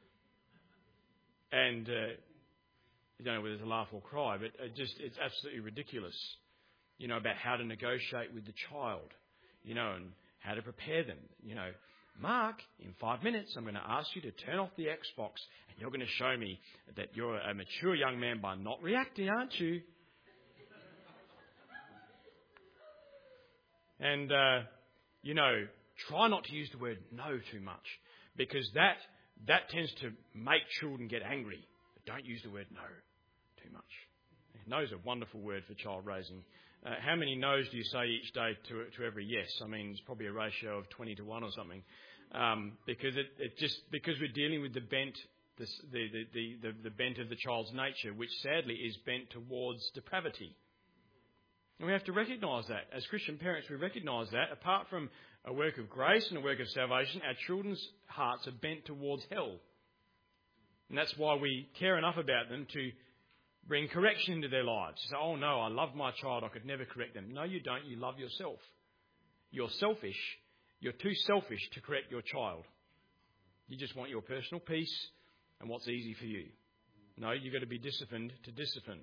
And you don't know whether to laugh or cry, but it's absolutely ridiculous. About how to negotiate with the child, and how to prepare them. Mark, in 5 minutes, I'm going to ask you to turn off the Xbox, and you're going to show me that you're a mature young man by not reacting, aren't you? And, try not to use the word no too much, because that tends to make children get angry. But don't use the word no too much. No is a wonderful word for child raising. How many no's do you say each day to every yes? I mean, it's probably a ratio of 20 to 1 or something. Because we're dealing with the bent, the bent of the child's nature, which sadly is bent towards depravity. And we have to recognise that. As Christian parents, we recognise that. Apart from a work of grace and a work of salvation, our children's hearts are bent towards hell. And that's why we care enough about them to bring correction into their lives. Say, oh no, I love my child, I could never correct them. No, you don't. You love yourself. You're selfish. You're too selfish to correct your child. You just want your personal peace and what's easy for you. No, you've got to be disciplined to discipline.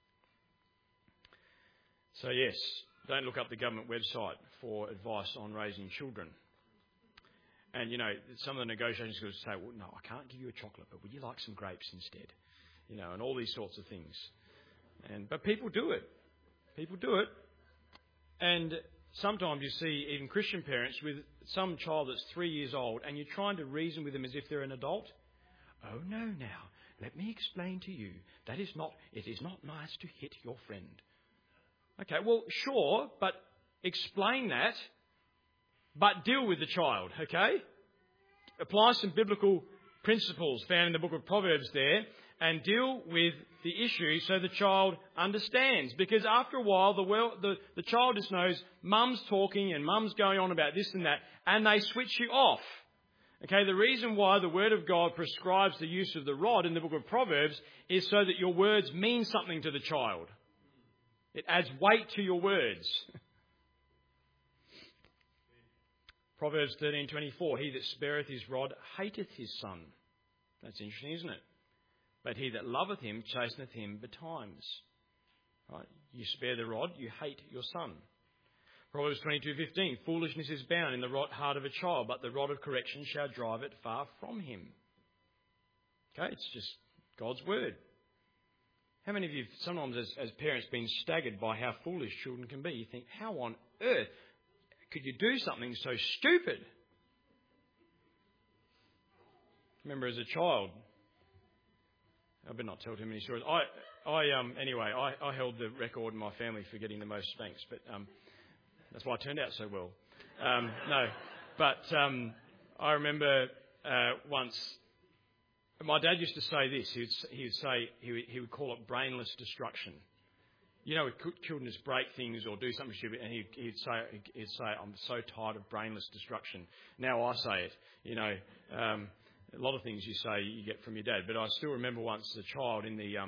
So yes, don't look up the government website for advice on raising children. And, some of the negotiations will say, well, no, I can't give you a chocolate, but would you like some grapes instead? And all these sorts of things. But people do it. People do it. And sometimes you see even Christian parents with some child that's 3 years old and you're trying to reason with them as if they're an adult. Oh, no, now, let me explain to you. It is not nice to hit your friend. Okay, well, sure, but explain that, but deal with the child, okay? Apply some biblical principles found in the book of Proverbs there and deal with the issue so the child understands. Because after a while, the child just knows mum's talking and mum's going on about this and that, and they switch you off. Okay, the reason why the Word of God prescribes the use of the rod in the book of Proverbs is so that your words mean something to the child. It adds weight to your words. Proverbs 13:24, he that spareth his rod hateth his son. That's interesting, isn't it? But he that loveth him chasteneth him betimes. Right? You spare the rod, you hate your son. Proverbs 22:15, foolishness is bound in the heart of a child, but the rod of correction shall drive it far from him. Okay, it's just God's word. How many of you, sometimes as parents, been staggered by how foolish children can be? You think, how on earth could you do something so stupid? Remember as a child, I better not tell too many stories. I held the record in my family for getting the most spanks, but that's why I turned out so well. I remember once. My dad used to say this. He would call it brainless destruction. Children just break things or do something stupid, and he'd say, "I'm so tired of brainless destruction." Now I say it. A lot of things you say you get from your dad, but I still remember once as a child in the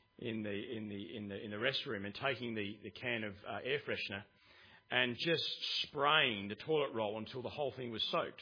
restroom and taking the can of air freshener and just spraying the toilet roll until the whole thing was soaked.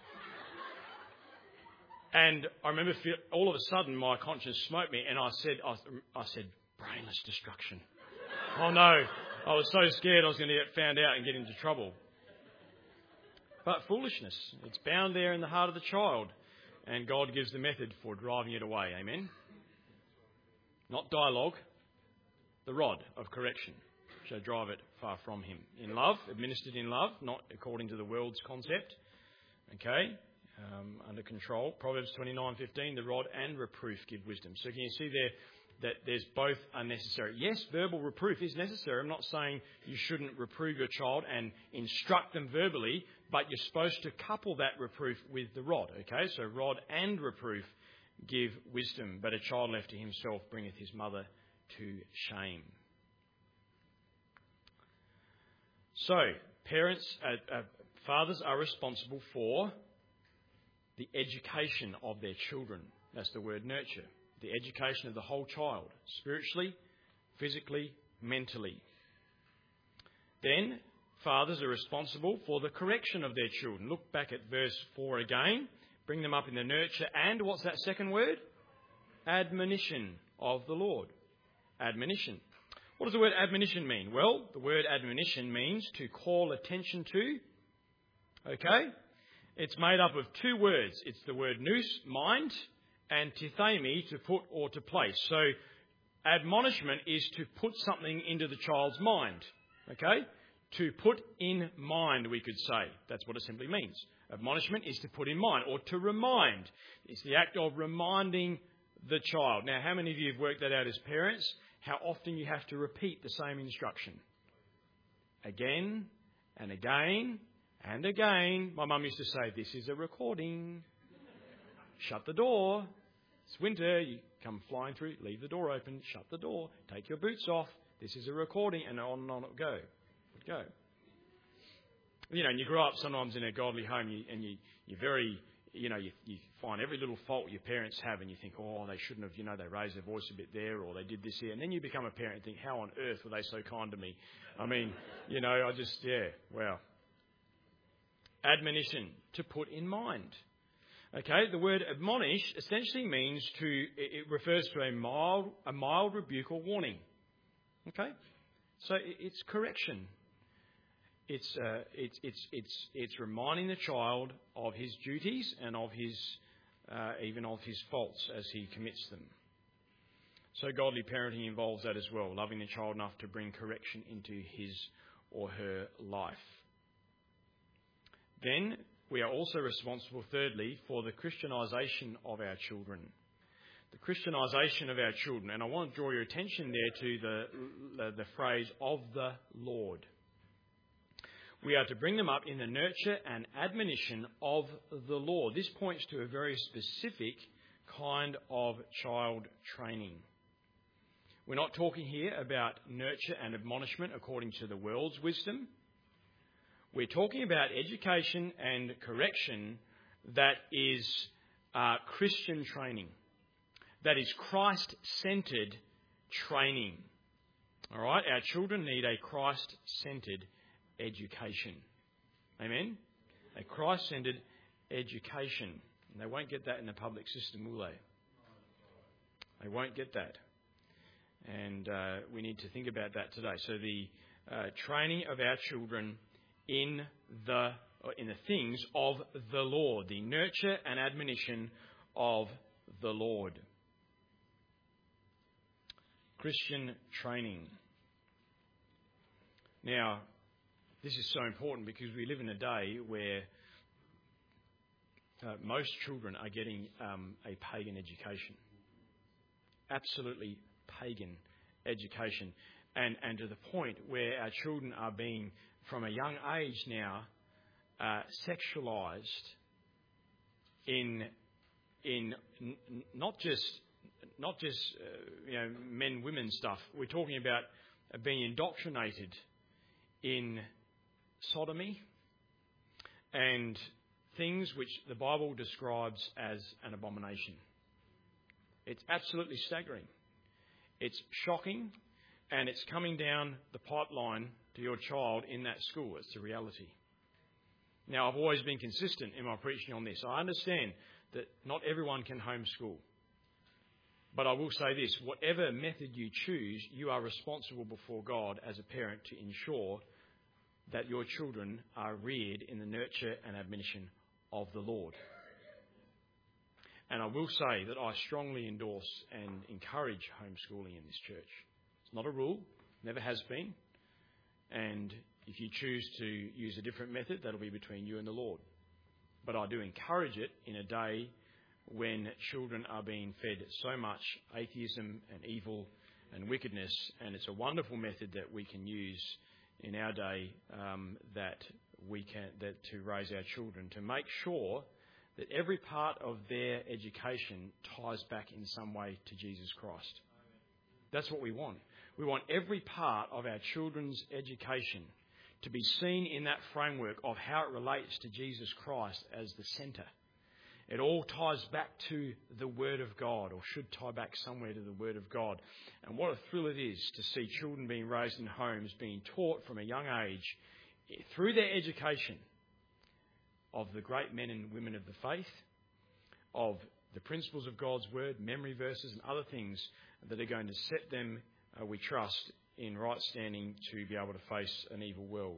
And I remember all of a sudden my conscience smote me, and I said, brainless destruction. Oh no, I was so scared I was going to get found out and get into trouble. But foolishness, it's bound there in the heart of the child, and God gives the method for driving it away. Amen? Not dialogue, the rod of correction shall drive it far from him. In love, administered in love, not according to the world's concept. Okay? Under control. Proverbs 29:15, the rod and reproof give wisdom. So can you see there that there's both are necessary? Yes, verbal reproof is necessary. I'm not saying you shouldn't reprove your child and instruct them verbally, but you're supposed to couple that reproof with the rod. Okay, so rod and reproof give wisdom, but a child left to himself bringeth his mother to shame. So, fathers are responsible for the education of their children. That's the word nurture. The education of the whole child, spiritually, physically, mentally. Then, fathers are responsible for the correction of their children. Look back at verse 4 again. Bring them up in the nurture and, what's that second word? Admonition of the Lord. Admonition. What does the word admonition mean? Well, the word admonition means to call attention to. Okay? It's made up of two words. It's the word nous, mind, and tithemi, to put or to place. So, admonishment is to put something into the child's mind. Okay? To put in mind, we could say. That's what it simply means. Admonishment is to put in mind or to remind. It's the act of reminding the child. Now, how many of you have worked that out as parents? How often you have to repeat the same instruction? Again and again and again. My mum used to say, this is a recording. Shut the door. It's winter. You come flying through. Leave the door open. Shut the door. Take your boots off. This is a recording. And on it would go. You know, and you grow up sometimes in a godly home you're very, you find every little fault your parents have and you think, oh, they shouldn't have, they raised their voice a bit there or they did this here. And then you become a parent and think, how on earth were they so kind to me? I mean, wow. Admonition, to put in mind. Okay, the word admonish essentially means it refers to a mild rebuke or warning. Okay, so it's correction. It's reminding the child of his duties and of his even of his faults as he commits them. So godly parenting involves that as well, loving the child enough to bring correction into his or her life. Then we are also responsible, thirdly, for the Christianisation of our children. The Christianisation of our children, and I want to draw your attention there to the phrase of the Lord. We are to bring them up in the nurture and admonition of the Lord. This points to a very specific kind of child training. We're not talking here about nurture and admonishment according to the world's wisdom. We're talking about education and correction that is Christian training. That is Christ-centred training. All right? Our children need a Christ-centred education. Amen? A Christ-centred education. And they won't get that in the public system, will they? They won't get that. And we need to think about that today. So the training of our children in the things of the Lord. The nurture and admonition of the Lord. Christian training. Now, this is so important because we live in a day where most children are getting a pagan education. Absolutely pagan education. And to the point where our children are being, from a young age now, sexualised in not just men-women stuff. We're talking about being indoctrinated in sodomy and things which the Bible describes as an abomination. It's absolutely staggering. It's shocking, and it's coming down the pipeline to your child in that school. It's a reality. Now, I've always been consistent in my preaching on this. I understand that not everyone can homeschool. But I will say this, whatever method you choose, you are responsible before God as a parent to ensure that your children are reared in the nurture and admonition of the Lord. And I will say that I strongly endorse and encourage homeschooling in this church. It's not a rule, never has been. And if you choose to use a different method, that'll be between you and the Lord. But I do encourage it in a day when children are being fed so much atheism and evil and wickedness, and it's a wonderful method that we can use in our day that to raise our children, to make sure that every part of their education ties back in some way to Jesus Christ. That's what we want. We want every part of our children's education to be seen in that framework of how it relates to Jesus Christ as the centre. It all ties back to the Word of God, or should tie back somewhere to the Word of God. And what a thrill it is to see children being raised in homes, being taught from a young age, through their education, of the great men and women of the faith, of the principles of God's Word, memory verses and other things that are going to set them, we trust, in right standing to be able to face an evil world.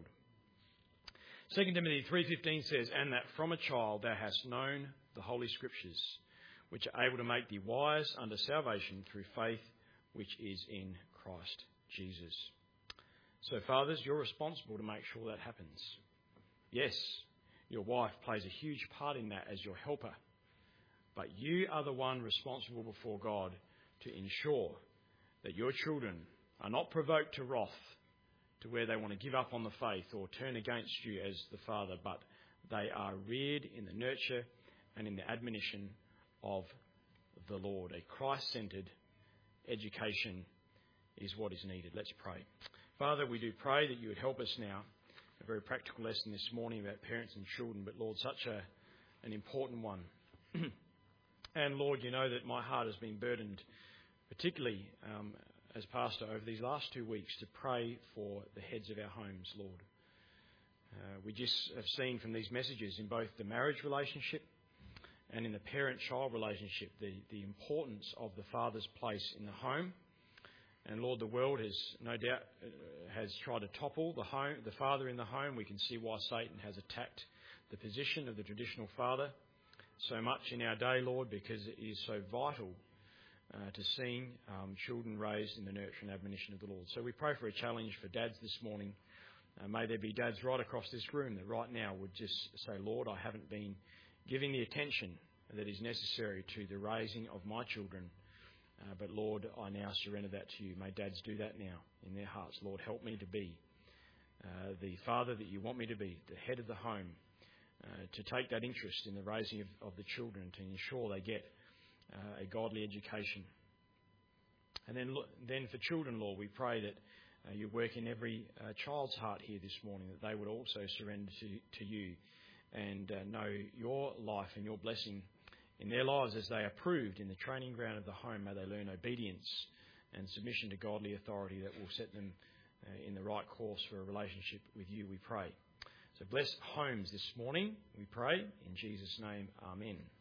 2 Timothy 3:15 says, "And that from a child thou hast known the Holy Scriptures, which are able to make thee wise unto salvation through faith which is in Christ Jesus." So, fathers, you're responsible to make sure that happens. Yes, your wife plays a huge part in that as your helper, but you are the one responsible before God to ensure that your children are not provoked to wrath to where they want to give up on the faith or turn against you as the father, but they are reared in the nurture and in the admonition of the Lord. A Christ-centred education is what is needed. Let's pray. Father, we do pray that you would help us now. A very practical lesson this morning about parents and children, but Lord, such an important one. And Lord, you know that my heart has been burdened, particularly as pastor over these last 2 weeks, to pray for the heads of our homes, Lord. We just have seen from these messages in both the marriage relationship and in the parent-child relationship the importance of the father's place in the home. And Lord, the world has no doubt has tried to topple the father in the home. We can see why Satan has attacked the position of the traditional father so much in our day, Lord, because it is so vital to seeing children raised in the nurture and admonition of the Lord. So we pray for a challenge for dads this morning. May there be dads right across this room that right now would just say, Lord, I haven't been giving the attention that is necessary to the raising of my children. But Lord, I now surrender that to you. May dads do that now in their hearts. Lord, help me to be the father that you want me to be, the head of the home, to take that interest in the raising of the children, to ensure they get a godly education. And then for children, Lord, we pray that you work in every child's heart here this morning, that they would also surrender to you and know your life and your blessing in their lives as they are proved in the training ground of the home. May they learn obedience and submission to godly authority that will set them in the right course for a relationship with you, we pray. So bless homes this morning, we pray. In Jesus' name, amen.